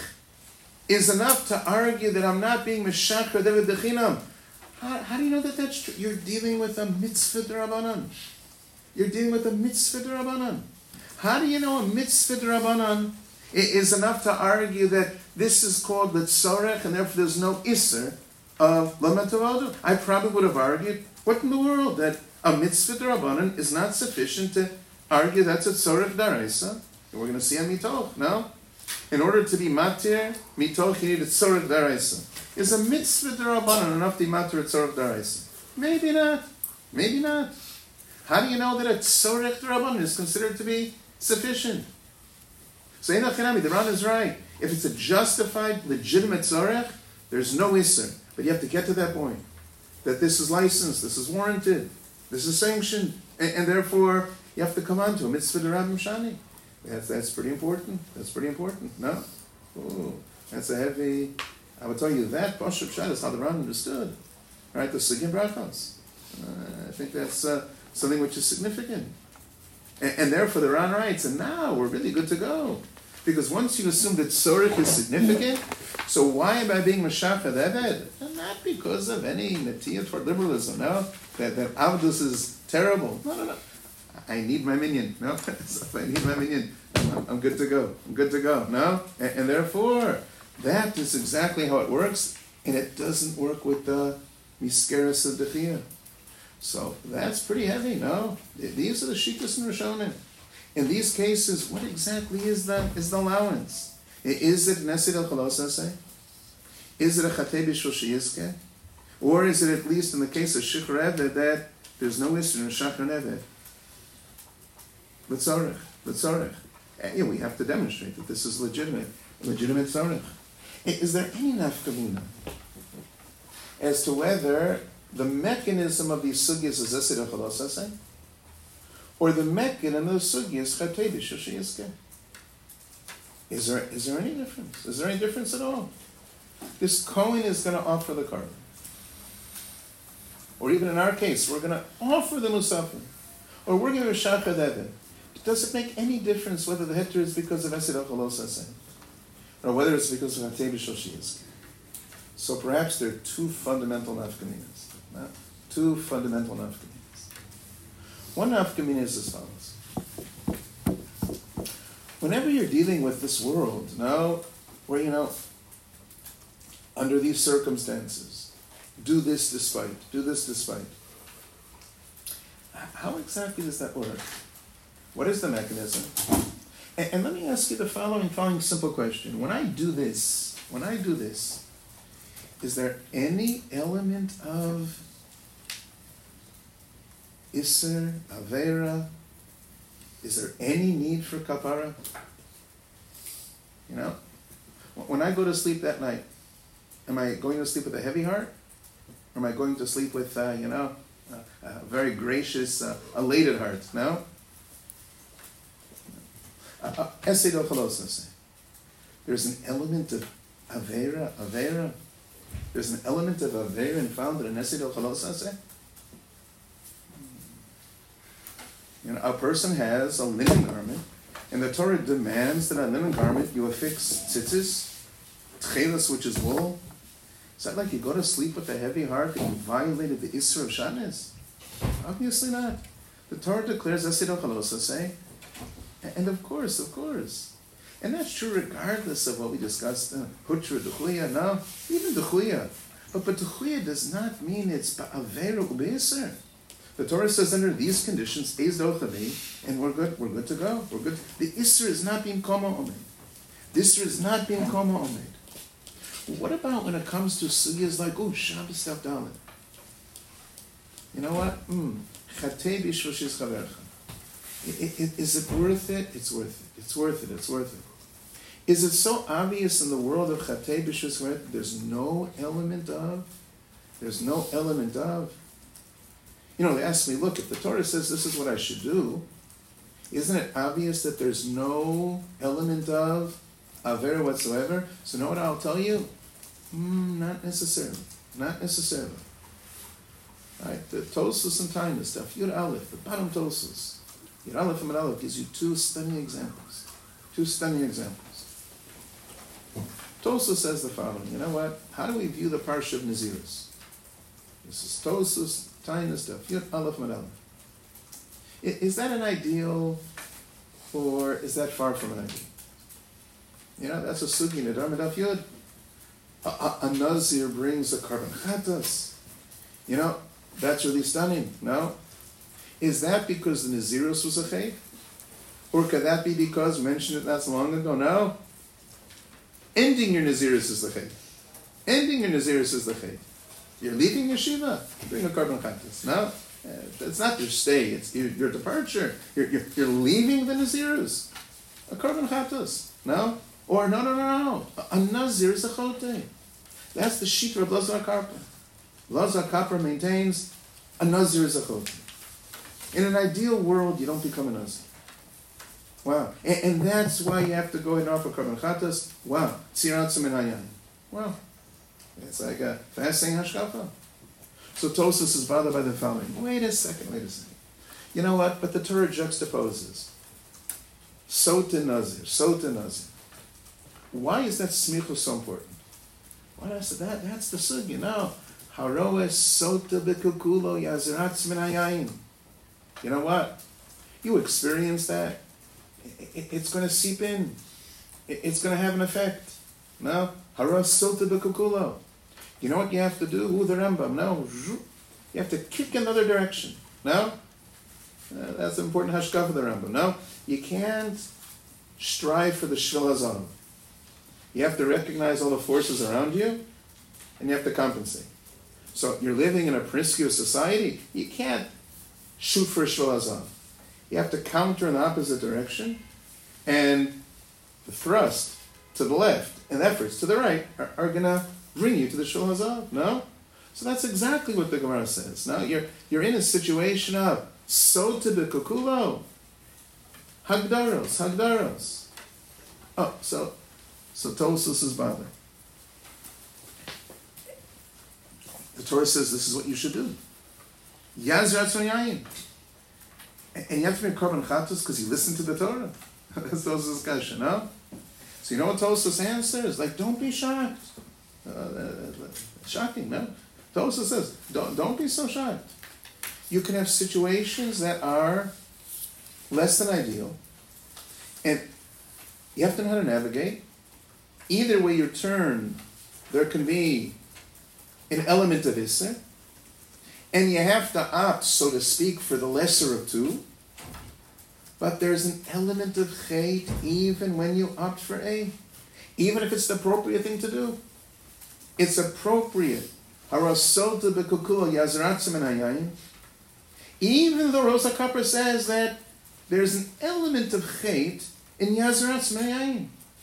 is enough to argue that I'm not being Meshachar David Bechinam, how do you know that that's true? You're dealing with a mitzvah d'Rabbanan. You're dealing with a mitzvah d'Rabbanan. How do you know a mitzvah d'Rabbanan is enough to argue that this is called l'tzorech and therefore there's no isser of l'olam tavadu? I probably would have argued, what in the world, that a mitzvah d'Rabbanan is not sufficient to argue that's a tzorech d'Oraisa. We're going to see on mitoch, no? In order to be matir mitoch, you need a tzorech d'Oraisa. Is a mitzvah d'Rabbanan enough to be matir a tzorech d'Oraisa? Maybe not. Maybe not. How do you know that a tzorech d'Rabbanan is considered to be sufficient? So Ein Achinami, the Ran is right. If it's a justified, legitimate tzorech, there's no isser. But you have to get to that point, that this is licensed, this is warranted, this is sanctioned, and therefore you have to come on to a mitzvah d'Rabbanan Shani. That's pretty important. That's pretty important. No? Ooh, that's a heavy... I would tell you that Pashup Shad is how the Ran understood. Right? The Sugim Brachos. I think that's something which is significant. And therefore the Ran writes, and now we're really good to go. Because once you assume that tzorech is significant, so why am I being Meshachar Eved? Not because of any netiyah toward liberalism, no? That Avdus is terrible. No. I need my minion. No? If I need my minion, I'm good to go. I'm good to go. No? And therefore, that is exactly how it works, and it doesn't work with the miskeres of Dechiyah. So that's pretty heavy, no? These are the Shitas and Rishonim. In these cases, what exactly is the allowance? Is it Nesid al Chalosase? Is it a Chatei B'Shul Sheyizkeh? Or is it at least in the case of Shichur Eved that there's no issue in Shachar Eved? L'tzorech. We have to demonstrate that this is legitimate tzorech. Is there any nafkamina as to whether the mechanism of these sugyas is Esid HaChalosaseh, or the mechanism of the sugyas Chatei B'Shul Sheyizkeh? Is there any difference? Is there any difference at all? This Kohen is going to offer the carbon. Or even in our case, we're going to offer the Musafim. Or we're going to Shachar Eved. Does it make any difference whether the heter is because of Esid HaChalosaseh, or whether it's because of Chatei B'Shul Sheyizkeh? So perhaps there are two fundamental nafkaminas. Two fundamental nafkaminas. One nafkamina is as follows. Whenever you're dealing with this world, where, under these circumstances, do this despite. How exactly does that work? What is the mechanism? And let me ask you the following simple question. When I do this, is there any element of Isser, Avera? Is there any need for kapara? When I go to sleep that night, am I going to sleep with a heavy heart? Or am I going to sleep with, a very gracious, elated heart? No? Esid HaChalosaseh. There's an element of Avera. There's an element of Avera found in Esid HaChalosaseh. A person has a linen garment, and the Torah demands that on a linen garment you affix tzitzis, tchelas, which is wool. Is that like you go to sleep with a heavy heart and you violated the Isra of Shanis? Obviously not. The Torah declares Esid HaChalosaseh. And of course. And that's true regardless of what we discussed, Hutra, Duchuya, no, even Duchuya. But Duchuya does not mean it's Ba'avera U'Be'eser. The Torah says under these conditions, Eiz Dochavi, and we're good to go. We're good. The Isser is not being Koma Omed. What about when it comes to sugyas like, Shabbos Tav Dalet? You know what? Chatei B'Shul Sheyizkeh. Is it worth it? It's worth it. Is it so obvious in the world of Chatei B'Shul Sheyizkeh there's no element of There's no element of. They ask me, look, if the Torah says this is what I should do, isn't it obvious that there's no element of Avera whatsoever? So know what I'll tell you? Not necessarily. Not necessarily. Right? The Tosfos and Taanis stuff, Yud Aleph, the bottom Tosfos, Yud Aleph and Yud Aleph gives you two stunning examples. Tosfos says the following. You know what? How do we view the Parsha of Nazirus? This is Tosfos, Taanis stuff, Yud Aleph and Yud Aleph. Is that an ideal, or is that far from an ideal? That's a sugi in Nedar Medaf Yud. A Nazir brings a carbon chatas. That's really stunning. No? Is that because the Nazirus was a chayv? Or could that be because, we mentioned it not so long ago? No. Ending your Nazirus is the chayv. Ending your Nazirus is the chayv. You're leaving yeshiva, bring a carbon chatas. No? It's not your stay, it's your departure. You're leaving the Nazirus. A carbon chatas. No? Or no. A Nazir is a chote. That's the shikra of Lazar Karpa. Lazar Karpa maintains a Nazir is a chote. In an ideal world, you don't become a Nazir. Wow. And that's why you have to go and offer carbon chatas. Wow. Tziratzim and hayayin. Wow. It's like a fasting hashkafa. So Tosfos is bothered by the following. Wait a second. You know what? But the Torah juxtaposes. Sota Nazir. Why is that smichus so important? Why is that? That's the sugi. Haroes sota bekukulo yaziratz min hayayin. You know what? You experience that. It's going to seep in. It's going to have an effect. No? Haroes sota bekukulo. You know what you have to do? The Rambam. No. You have to kick another direction. No? That's an important hashkafa of the Rambam. No? You can't strive for the shvil hazav. You have to recognize all the forces around you, and you have to compensate. So you're living in a promiscuous society, you can't shoot for a shvil hazav. You have to counter in the opposite direction, and the thrust to the left and efforts to the right are going to bring you to the shvil hazav. No? So that's exactly what the Gemara says. Now you're in a situation of sota bekukulo, hagdaros. Oh, so Tosfos is bothered. The Torah says this is what you should do. Yazrat yayin. And you have to make carbon chatos because you listen to the Torah. That's Tosfos' kasha, no? So you know what Tosfos' answer is? Like, don't be shocked. Shocking, no? Tosfos says, don't be so shocked. You can have situations that are less than ideal, and you have to know how to navigate. Either way you turn, there can be an element of Isser, and you have to opt, so to speak, for the lesser of two, but there's an element of Chet even when you opt for A, even if it's the appropriate thing to do. It's appropriate. Harasota bekukulo yazratzim and hayayin. Even though Rosa Kappa says that there's an element of Chet in yazratzim and hayayin.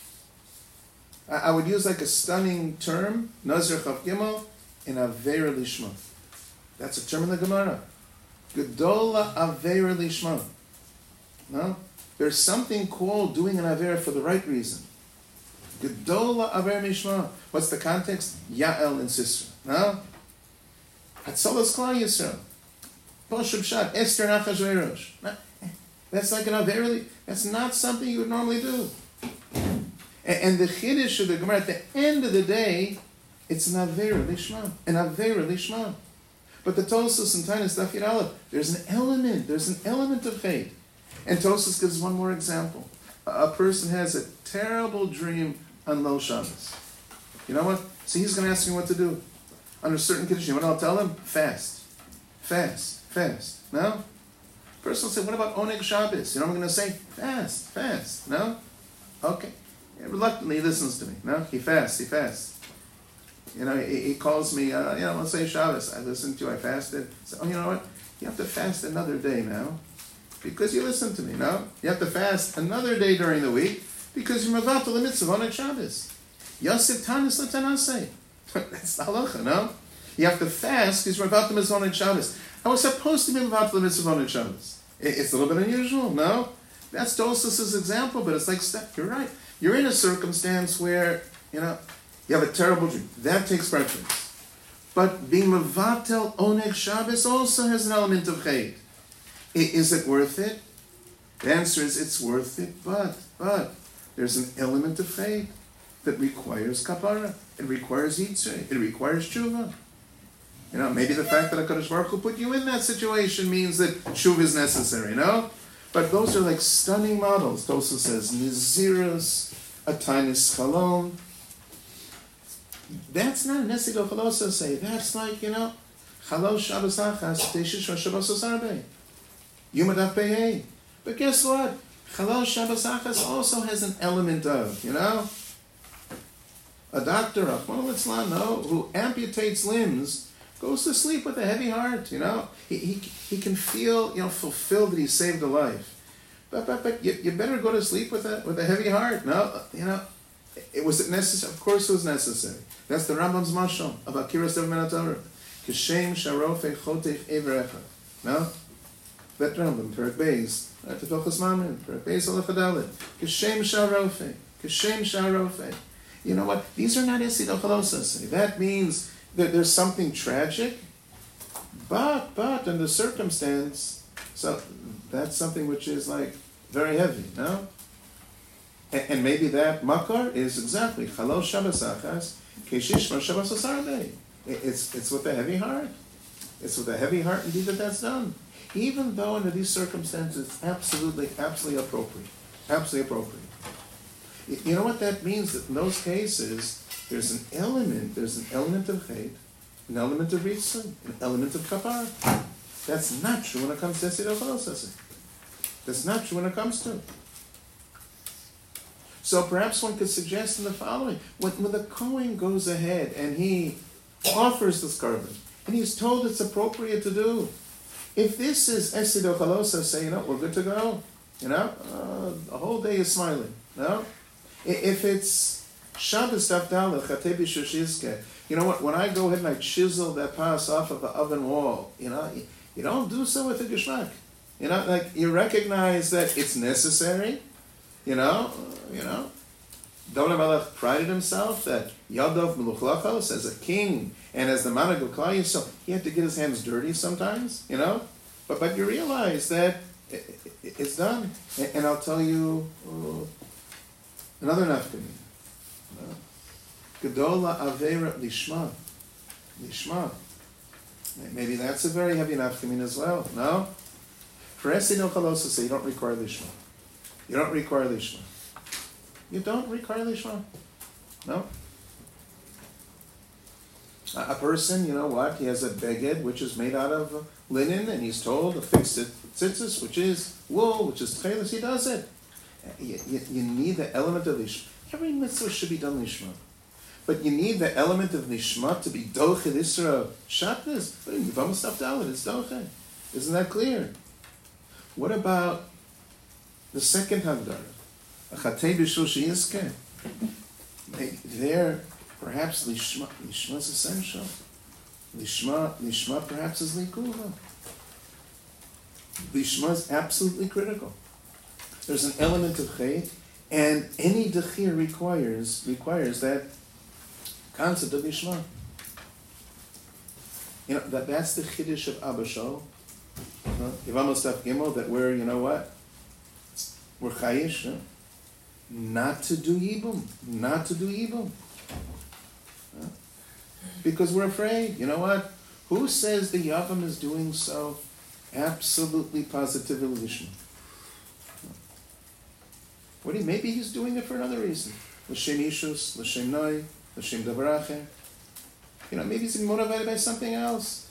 I would use like a stunning term, Nazir Chav Gimel, in Avera Lishma. That's a term in the Gemara. Gedola Avera Lishma. No? There's something called doing an Avera for the right reason. Gedola Avera Lishma. What's the context? Ya'el and Sisra. No? Hatzalas Klal Yisrael. Poshub Shad. Esther and Achashverosh. That's like an Avera. That's not something you would normally do. And the Chiddush of the Gemara, at the end of the day, it's an Avera Lishma. But the Tosfos and Taanis Daf Yud Aleph, there's an element of Chet. And Tosfos gives one more example. A person has a terrible dream on Lo Shabbos. You know what? So he's going to ask me what to do. Under certain conditions, you know what I'll tell him? Fast. No? Person will say, what about Oneg Shabbos? You know what I'm going to say? Fast. No? Okay. Reluctantly, he listens to me. No? He fasts. You know, he calls me, let's say Shabbos. I listened to you, I fasted. So, you know what? You have to fast another day now because you listened to me, no? You have to fast another day during the week because you're mevatel the mitzvah on Shabbos. Yosef tanis l'tanasei. That's the halacha, no? You have to fast because you're about the Mitzvah on Shabbos. I was supposed to be about the Mitzvah on Shabbos. It's a little bit unusual, no? That's Tosfos' example, but it's like, you're right. You're in a circumstance where, you have a terrible dream. That takes preference. But being Mevatel Oneg Shabbos also has an element of Chait. Is it worth it? The answer is it's worth it, but there's an element of Chait that requires kapara. It requires yitzray. It requires tshuva. Maybe the fact that HaKadosh Baruch Hu put you in that situation means that tshuva is necessary, But those are like stunning models. Tosfos says, Nizirus, Atainis Chalom. That's not a Nesigo Chalosa say. That's like, Chalosh Shabbos Achas, Teshish Shabbos Osarbe. Yumadaf Pehei. But guess what? Chalosh Shabbos Achas also has an element of, a doctor, who amputates limbs, goes to sleep with a heavy heart, He can feel, fulfilled that he saved a life. But you better go to sleep with a heavy heart. No, was it necessary? Of course it was necessary. That's the Rambam's mashal of Akiras of Torah. Kishem sharofe chotech everecha. No? That Rambam, Perek Beis, Tefilchas Mamrin, Perek Beis Alechadalit. Kishem sharofe. Kishem sharofe. You know what? These are not Esid Ochalosas. That means that there's something tragic, but in the circumstance, so that's something which is like very heavy, no? And maybe that makar is exactly Chalosh Shabbos Achas, Keshishma Shabbos Osarbe. It's with a heavy heart. It's with a heavy heart indeed that's done. Even though under these circumstances, it's absolutely appropriate. Absolutely appropriate. You know what that means? That in those cases, there's an element of hate, an element of ritzon, an element of kapar. That's not true when it comes to Esid Ochalosas. That's not true when it comes to. So perhaps one could suggest in the following: when the Kohen goes ahead and he offers this carbon, and he's told it's appropriate to do, if this is Esid Ochalosas, say, we're good to go. A whole day is smiling. No, if it's Shabbos Davdalach Chatei B'Shushizke, you know what? When I go ahead and I chisel that pass off of the oven wall, you don't do so with a geschmack. You recognize that it's necessary. David HaMelech prided himself that Yadav Meluchlachos, as a king and as the man of Klal Yisrael, he had to get his hands dirty sometimes. But you realize that it's done. And I'll tell you another nafkami. Gedola Avera Lishma. Maybe that's a very heavy nafkamin as well. No? For Esid Ochalosas, you don't require Lishma. You don't require Lishma. You don't require Lishma. No? A person, he has a beged which is made out of linen, and he's told to fix it tzitzis, which is wool, which is tchelis, he does it. You need the element of Lishma. Every mitzvah should be done Lishma. But you need the element of Nishma to be Doche Isra Shatnez. But in Yivam Staf Dalet, it's Doche. Isn't that clear? What about the second Hagdara? Achatei B'Shul Sheyizkeh. There, perhaps Lishma is essential. Lishma perhaps is Likuva. Lishma is absolutely critical. There's an element of Chait, and any Dechir requires that concept of Lishma. That's the Chiddush of Abba Shol. Yivam Staf Gimel, that we're, we're Chayish, not to do Yibum. Because we're afraid. You know what? Who says the Yavam is doing so? Absolutely, positively Lishma. Maybe he's doing it for another reason. L'shem Yishus, L'shem Noi, L'shem Davarache. Maybe he's motivated by something else.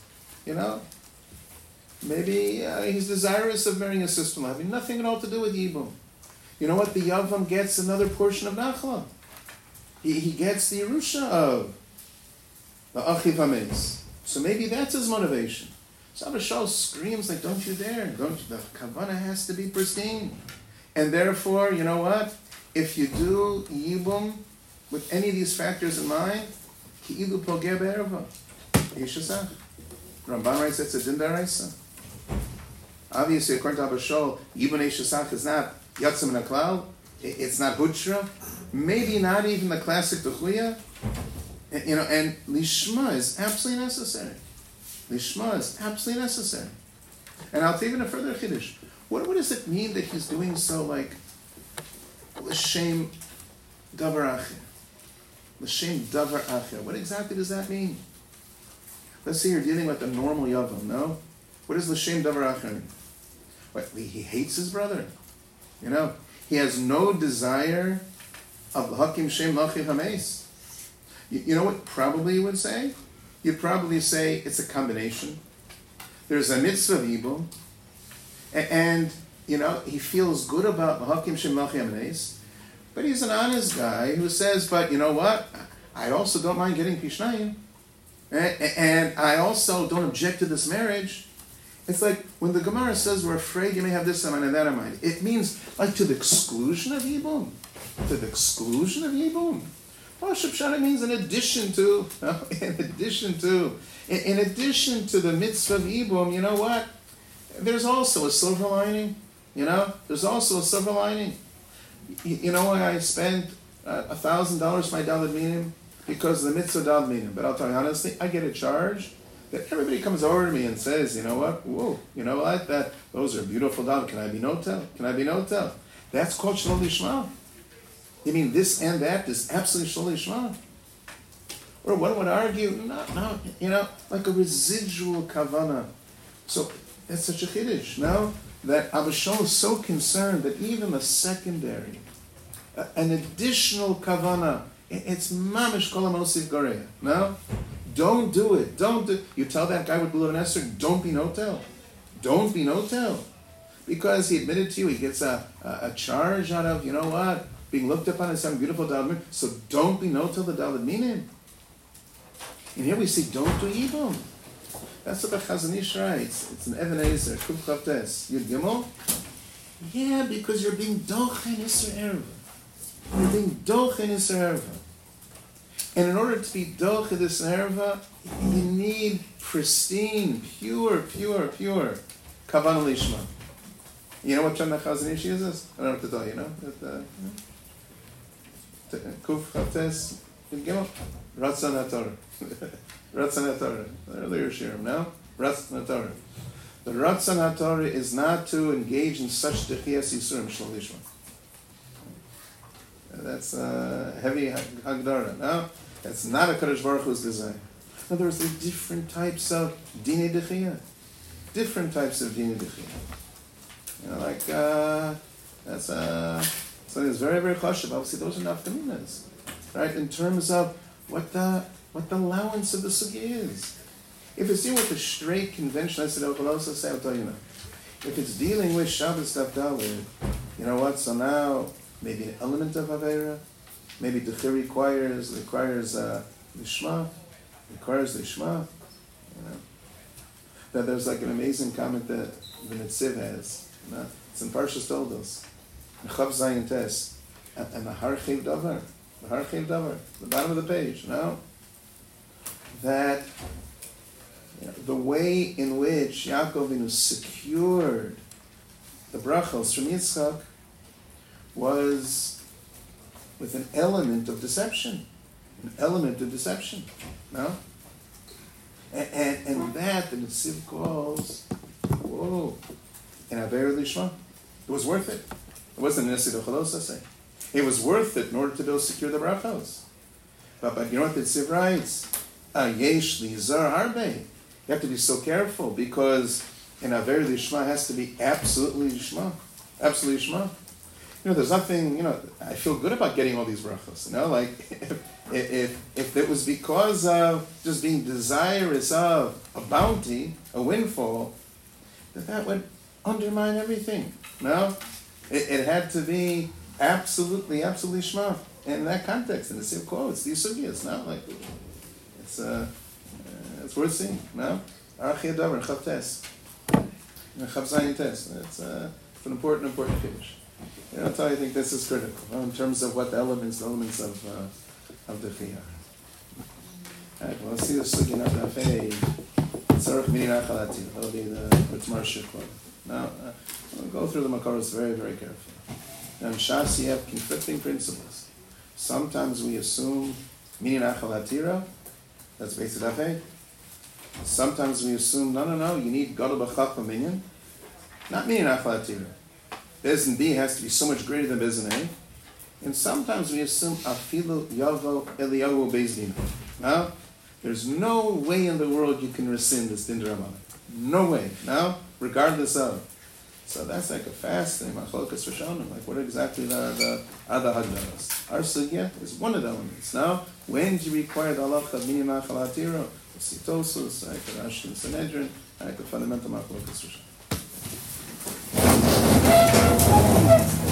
Maybe he's desirous of marrying a sister-in-law, having nothing at all to do with Yibum. You know what? The Yavam gets another portion of Nachla. He gets the Yerusha of the Achiv HaMeis. So maybe that's his motivation. So Abba Shal screams like, don't you dare. The Kavanah has to be pristine. And therefore, you know what? If you do Yibum with any of these factors in mind, Ki'ilu Pogeh Be'erva. Yeshusach. Ramban writes it's a din daraisa. Obviously, according to Abba Shol, Yibun Yeshusach is not Yatzim in a cloud. It's not Hutra. Maybe not even the classic Duchliya. And Lishma is absolutely necessary. Lishma is absolutely necessary. And I'll take even a further Chiddush. What does it mean that he's doing so like L'shem Davar Acher? L'shem Davar Acher. What exactly does that mean? Let's say you're dealing with a normal Yavam, no? What does L'shem Davar Acher mean? What, he hates his brother? He has no desire of L'hakim Shem Lachi Hames. You know what probably you would say? You'd probably say it's a combination. There's a mitzvah of Yibum, and he feels good about L'hakim Shem Lachi Hames, but he's an honest guy who says, but you know what? I also don't mind getting Pishnayim, and I also don't object to this marriage. It's like when the Gemara says we're afraid you may have this in mind and that in mind. It means like to the exclusion of Yibum. To the exclusion of Yibum. Rosh Hashanah means in addition to the mitzvah of Yibum, you know what? There's also a silver lining. There's also a silver lining. You know why I spent $1,000 for my Daled Minim? Because of the mitzvah Daled Minim. But I'll tell you honestly, I get a charge that everybody comes over to me and says, you know what? Whoa, you know what? Those are beautiful Daled. Can I be notel? Can I be notel? That's called Shalom Lishma. You mean this and that is absolutely Shalom Lishma? Or one would argue, no, like a residual kavana. So that's such a chiddush, no? That Abba Shol is so concerned that even a secondary, an additional kavana, it's mamish kol hamosif goreya, no? Don't do it. You tell that guy with Blue and Esther, don't be notel. Don't be notel. Because he admitted to you, he gets a charge out of, you know what, being looked upon as some beautiful Daled. So don't be notel the Daled Minim. And here we see, don't do Yibum. That's what the Chazon Ish writes. It's an Even Ezer, Kuf Chavtes, Yud Gimel. Yeah, because you're being doch in Isser Erva. You're being doch in Isser Erva. And in order to be doch in Isser Erva, you need pristine, pure Kavanah Lishma. You know what Shana Chazon Ish uses? I don't know what to tell you, Kuf Chavtes, Yud Gimel. Ratzon HaTorah. Ratzon HaTorah. Earlier shirim, no? Ratzon HaTorah. The Ratzon HaTorah is not to engage in such Techiyas Yisurim Shel Lishma. That's heavy Hagdara, no? That's not a Kadosh Baruch Hu's design. In other words, there are different types of Dinei Dechiyah. Different types of Dinei Dechiyah. That's something that's very, very chashuv. Obviously, those are nafkaminas, right? In terms of what the allowance of the sugi is. If it's dealing with a straight convention, I said, I'll tell you now. If it's dealing with Shabbos Davdalid, you know what? So now maybe an element of Aveira, maybe Dechir requires Lishma, That there's like an amazing comment that the Netziv has. It's in Parshas Toldos, Chav Zayin Tes, and the Har Chiv Davar. The bottom of the page, that the way in which Yaakov Avinu secured the brachos from Yitzchak was with an element of deception. No? And that the Netziv calls, an Aveira Lishma. It was worth it. It wasn't an Nesid Ochalos, I say. It was worth it in order to be able to secure the brachos. But you know what the Tziv writes? Yesh lizar harbe. You have to be so careful because an Aveira Lishma has to be absolutely Lishma. Absolutely Lishma. There's nothing, I feel good about getting all these brachos. Like if it was because of just being desirous of a bounty, a windfall, that would undermine everything. It had to be absolutely shma. In that context, in the same quotes, these sugyas, it's worth seeing. Arachia Davar, Chav Tes, Chav Zayin Tes. It's an important kiddush. That's why I think this is critical in terms of what the elements of the chiyah. Right, we'll see the sugi not dafei. Tzarech minin achalatir. That'll be the Ritmar quote. Now, we'll go through the Makoros very, very carefully. Now, in Shas, you have conflicting principles. Sometimes we assume minin achalatira. That's based on dafei. Sometimes we assume, no, you need gadol b'chachma minyan. Not minin achalatira. Bezin B has to be so much greater than Bezin A. And sometimes we assume afilu yavo eliyahu bezdin. Now, there's no way in the world you can rescind this din d'Rabbanan. No way. Now, regardless of. So that's like a fasting, machlokas rishonim. Like what exactly the other hagdalas? Our sugya is one of the elements. Now, when do you require the halacha of minin achalatira? Sitosus, like the Rashi and Sanhedrin, like the fundamental machlokas rishonim.